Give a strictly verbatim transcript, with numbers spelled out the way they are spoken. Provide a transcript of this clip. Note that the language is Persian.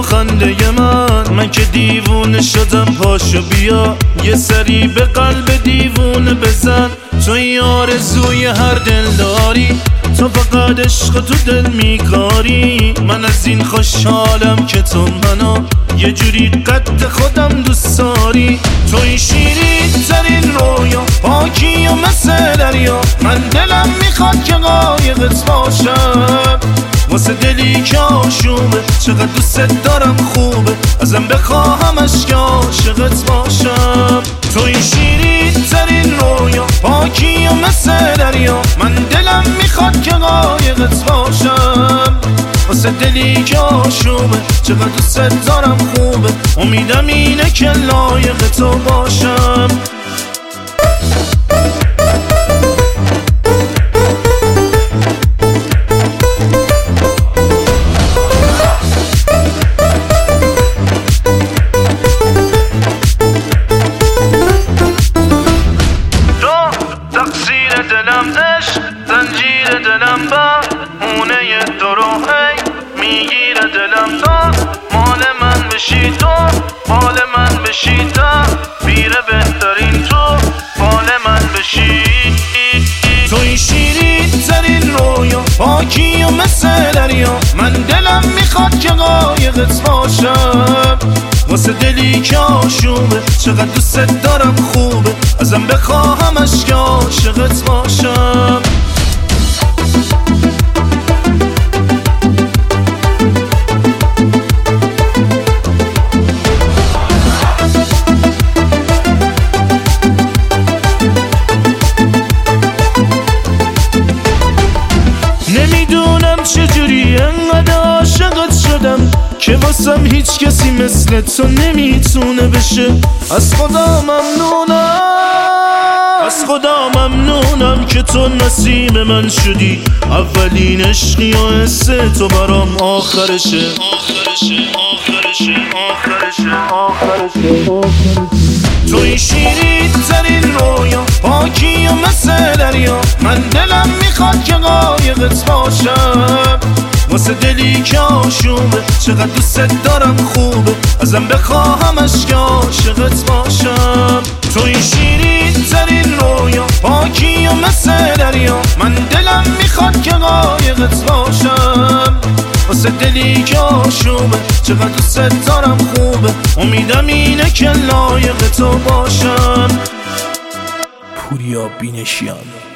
خنده من، من که دیوونه شدم. پاشو بیا یه سری به قلب دیوونه بزن. تو این آرزوی هر دل داری، تو فقط عشق تو دل میکاری. من از این خوشحالم که تو منو یه جوری قد خودم دوست داری. تو این شیرین ترین رویا، پاکی و مثل دریا. من دلم میخواد که قایقت باشم، واسه دلی که آشوبه. چقدر دوست دارم خوبه، ازم بخواهمش که عاشقت باشم. تو این شیرین ترین رویا، پاکی و مثل دریا. من دلم میخواد که قایقت باشم، واسه دلی که آشوبه. چقدر دوست دارم خوبه، امیدم اینه که لایق تو باشم. دلم عشق زنجیر دلم با مونه دروهی میگیره دلم. تو مال من بشی، تو مال من بشی، تا میره بهترین تو مال من بشی. تو این شیرین ترین رویا، پاکی و مثل دریا. من دلم میخواد که قایقت باشم، واسه دلی که آشوبه. چقدر دوست دارم خوبه، ازم بخواهمش که عاشقت باشم. نمیدونم چجوری انقدر عاشقت شدم که واسم هیچ کسی مثل تو نمیتونه بشه. از خدا ممنونم، از خدا ممنونم که تو نصیب من شدی. اولین عشقی و حس تو برام آخرشه، آخرشه، آخرشه، آخرشه، آخرشه. تو این شیرین ترین رویا، پاکی و مثل دریا. من دلم میخواد که قایقت باشم، واسه دلی که آشوبه. چقدر دوست دارم خوبه، ازم بخواهمش که عاشقت باشم. تو این شیرین ترین رویا، پاکی و مثل دریا. من دلم میخواد که قایقت باشم، واسه دلی که آشوبه. چقدر دوست دارم خوبه، امیدم اینه که لایق تو باشم. پوریا بینشیان.